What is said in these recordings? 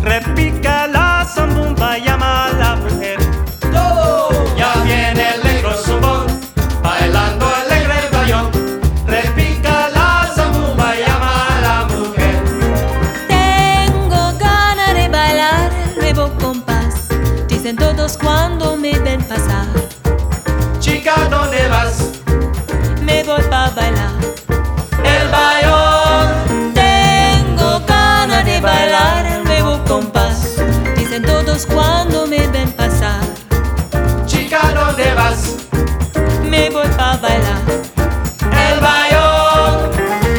repica la zambomba, llama a la mujer. Ya viene el negro zumbón, bailando alegre el bayón. Repica la zambomba, llama a la mujer. Tengo ganas de bailar el nuevo compás, dicen todos cuando me ven pasar. Chica, ¿dónde vas? Me voy pa' bailar El bayón. tengo ganas de bailar el nuevo compás, dicen todos cuando me ven pasar. Chica, ¿dónde vas? Me voy pa' bailar El bayón.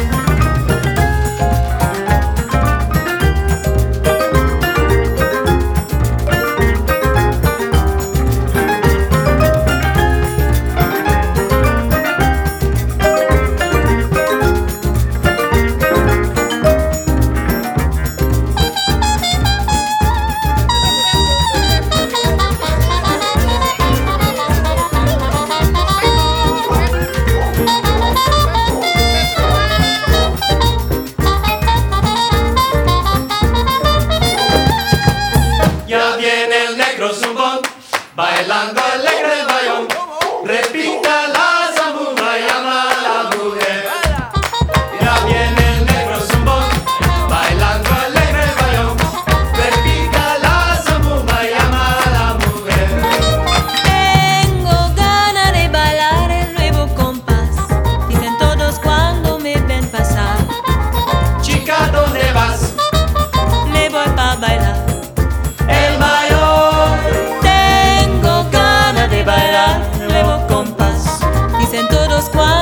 Ya viene el negro zumbón, bailando alegre el bayón. Repica la zambomba, llama a la mujer. Ya viene el negro zumbón, bailando alegre el bayón. Repica la zambomba, llama a la mujer. Tengo ganas de bailar el nuevo compás, dicen todos cuando me ven pasar. Chica, ¿dónde vas? Me voy pa' bailar El bayón. tengo ganas de bailar el nuevo compás, dicen todos cuando